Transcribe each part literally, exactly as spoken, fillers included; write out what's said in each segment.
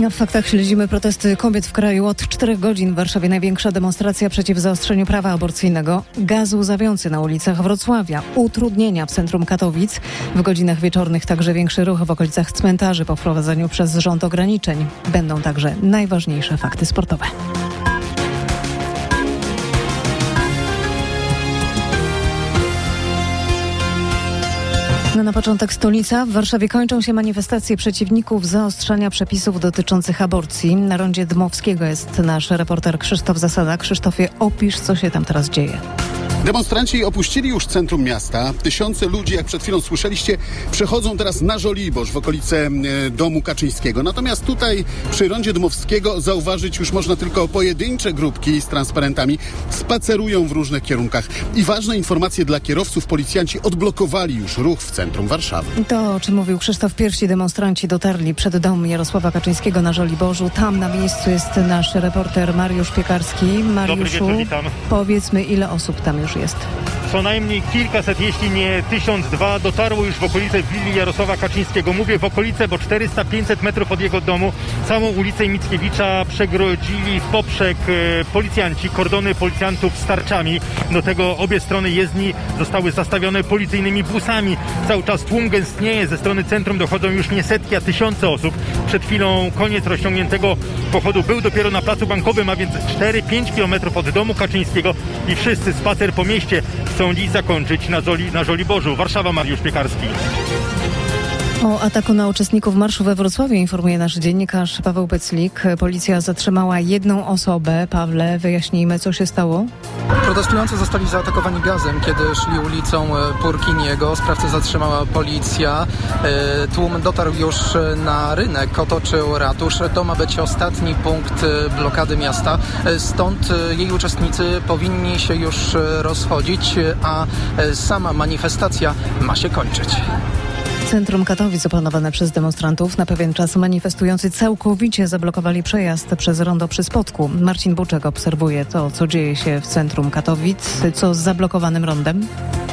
W faktach śledzimy protesty kobiet w kraju. Od czterech godzin w Warszawie największa demonstracja przeciw zaostrzeniu prawa aborcyjnego. Gaz łzawiący na ulicach Wrocławia. Utrudnienia w centrum Katowic. W godzinach wieczornych także większy ruch w okolicach cmentarzy po wprowadzeniu przez rząd ograniczeń. Będą także najważniejsze fakty sportowe. No na początek stolica. W Warszawie kończą się manifestacje przeciwników zaostrzania przepisów dotyczących aborcji. Na rondzie Dmowskiego jest nasz reporter Krzysztof Zasada. Krzysztofie, opisz, co się tam teraz dzieje. Demonstranci opuścili już centrum miasta. Tysiące ludzi, jak przed chwilą słyszeliście, przechodzą teraz na Żoliborz w okolice domu Kaczyńskiego. Natomiast tutaj przy rondzie Dmowskiego zauważyć już można tylko pojedyncze grupki z transparentami. Spacerują w różnych kierunkach. I ważne informacje dla kierowców. Policjanci odblokowali już ruch w centrum Warszawy. To, o czym mówił Krzysztof, pierwsi demonstranci dotarli przed dom Jarosława Kaczyńskiego na Żoliborzu. Tam na miejscu jest nasz reporter Mariusz Piekarski. Mariuszu, dobry wieczór, witam. Powiedzmy, ile osób tam już jest? Co najmniej kilkaset, jeśli nie tysiąc dwa, dotarło już w okolice willi Jarosława Kaczyńskiego. Mówię w okolice, bo czterysta pięćset metrów od jego domu całą ulicę Mickiewicza przegrodzili w poprzek e, policjanci, kordony policjantów z tarczami. Do tego obie strony jezdni zostały zastawione policyjnymi busami. Cały czas tłum gęstnieje, ze strony centrum dochodzą już nie setki, a tysiące osób. Przed chwilą koniec rozciągniętego pochodu był dopiero na Placu Bankowym, a więc cztery pięć kilometrów od domu Kaczyńskiego i wszyscy spacer po mieście chcą dziś zakończyć na, Zoli, na Żoliborzu. Warszawa, Mariusz Piekarski. O ataku na uczestników marszu we Wrocławiu informuje nasz dziennikarz Paweł Peclik. Policja zatrzymała jedną osobę. Pawle, wyjaśnijmy, co się stało? Protestujący zostali zaatakowani gazem, kiedy szli ulicą Purkiniego. Sprawcę zatrzymała policja. Tłum dotarł już na rynek, otoczył ratusz. To ma być ostatni punkt blokady miasta. Stąd jej uczestnicy powinni się już rozchodzić, a sama manifestacja ma się kończyć. Centrum Katowic opanowane przez demonstrantów. Na pewien czas manifestujący całkowicie zablokowali przejazd przez rondo przy Spodku. Marcin Buczek obserwuje to, co dzieje się w centrum Katowic. Co z zablokowanym rondem?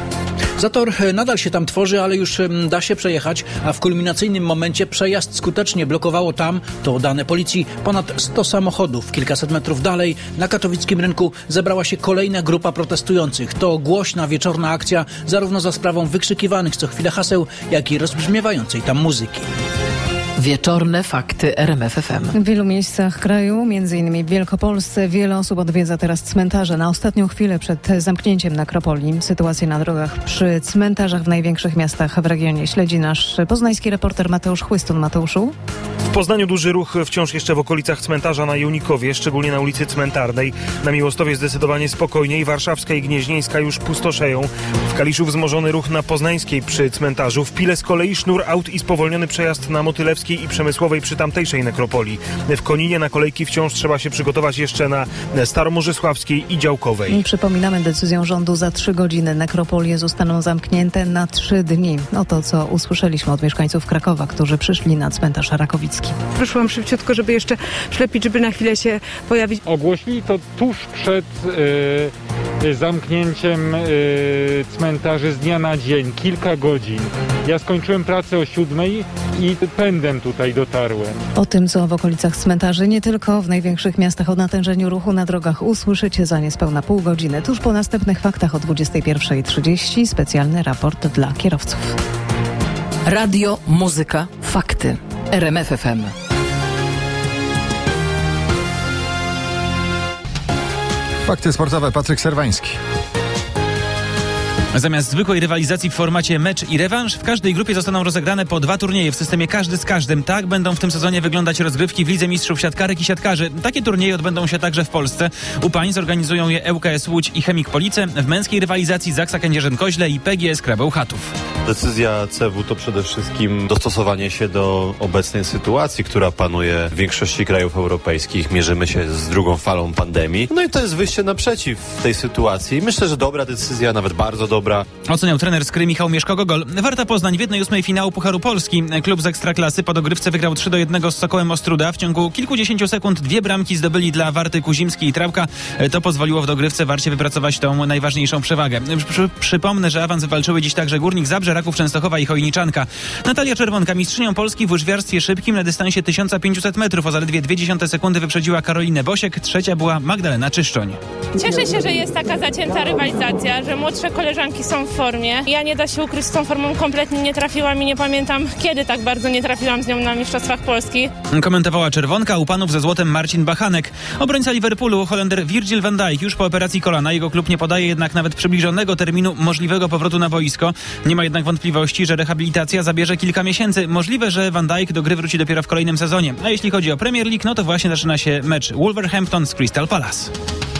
Zator nadal się tam tworzy, ale już da się przejechać, a w kulminacyjnym momencie przejazd skutecznie blokowało tam, to dane policji, ponad sto samochodów. Kilkaset metrów dalej na katowickim rynku zebrała się kolejna grupa protestujących. To głośna wieczorna akcja, zarówno za sprawą wykrzykiwanych co chwilę haseł, jak i rozbrzmiewającej tam muzyki. Wieczorne fakty R M F F M. W wielu miejscach kraju, między innymi w Wielkopolsce, wiele osób odwiedza teraz cmentarze. Na ostatnią chwilę przed zamknięciem nekropolii sytuację na drogach przy cmentarzach w największych miastach w regionie śledzi nasz poznański reporter Mateusz Chłystun. Mateuszu? W Poznaniu duży ruch wciąż jeszcze w okolicach cmentarza na Junikowie, szczególnie na ulicy Cmentarnej. Na Miłostowie zdecydowanie spokojniej, Warszawska i Gnieźnieńska już pustoszeją. W Kaliszu wzmożony ruch na Poznańskiej przy cmentarzu. W Pile z kolei sznur aut i spowolniony przejazd na Motylewskiej i Przemysłowej przy tamtejszej nekropolii. W Koninie na kolejki wciąż trzeba się przygotować jeszcze na Staromorzysławskiej i Działkowej. I przypominamy, decyzją rządu za trzy godziny nekropolie zostaną zamknięte na trzy dni. Oto co usłyszeliśmy od mieszkańców Krakowa, którzy przyszli na cmentarz Rakowicki. Wyszłam szybciutko, żeby jeszcze ślepić, żeby na chwilę się pojawić. Ogłosili to tuż przed yy, zamknięciem yy, cmentarzy z dnia na dzień, kilka godzin. Ja skończyłem pracę o siódmej i pędem tutaj dotarłem. O tym, co w okolicach cmentarzy, nie tylko w największych miastach, o natężeniu ruchu na drogach usłyszycie za niespełna pół godziny. Tuż po następnych faktach o dwudziestej pierwszej trzydzieści specjalny raport dla kierowców. Radio, muzyka, fakty. R M F F M. Fakty sportowe, Patryk Serwański. Zamiast zwykłej rywalizacji w formacie mecz i rewanż, w każdej grupie zostaną rozegrane po dwa turnieje w systemie każdy z każdym. Tak będą w tym sezonie wyglądać rozgrywki w Lidze Mistrzów Siatkarek i Siatkarzy. Takie turnieje odbędą się także w Polsce. U pań zorganizują je E U K S Łódź i Chemik Police. W męskiej rywalizacji Zaksa Kędzierzyn-Koźle i P G S Krabeł Chatów. Decyzja C W to przede wszystkim dostosowanie się do obecnej sytuacji, która panuje w większości krajów europejskich. Mierzymy się z drugą falą pandemii. No i to jest wyjście naprzeciw tej sytuacji. Myślę, że dobra decyzja, nawet bardzo dobra. dobra. Oceniał trener Skry Michał Mieszko-Gogol. Warta Poznań w jednej ósmej finału Pucharu Polski. Klub z Ekstraklasy po dogrywce wygrał trzy do jednego z Sokołem Ostróda. W ciągu kilkudziesięciu sekund dwie bramki zdobyli dla Warty Kuzimski i Trałka. To pozwoliło w dogrywce Warcie wypracować tą najważniejszą przewagę. Przy, przypomnę, że awans wywalczyły dziś także Górnik Zabrze, Raków Częstochowa i Chojniczanka. Natalia Czerwonka, mistrzynią Polski w łyżwiarstwie szybkim na dystansie tysiąc pięćset metrów. O zaledwie dwie dziesiąte sekundy wyprzedziła Karolinę Bosiek. Trzecia była Magdalena Czyszczoń. Cieszę się, że jest taka zacięta rywalizacja, że młodsze koleżanki są w formie. Ja nie da się ukryć, z tą formą kompletnie nie trafiłam i nie pamiętam, kiedy tak bardzo nie trafiłam z nią na Mistrzostwach Polski. Komentowała Czerwonka, u panów ze złotem Marcin Bachanek. Obrońca Liverpoolu, Holender Virgil van Dijk, już po operacji kolana. Jego klub nie podaje jednak nawet przybliżonego terminu możliwego powrotu na boisko. Nie ma jednak wątpliwości, że rehabilitacja zabierze kilka miesięcy. Możliwe, że Van Dijk do gry wróci dopiero w kolejnym sezonie. A jeśli chodzi o Premier League, no to właśnie zaczyna się mecz Wolverhampton z Crystal Palace.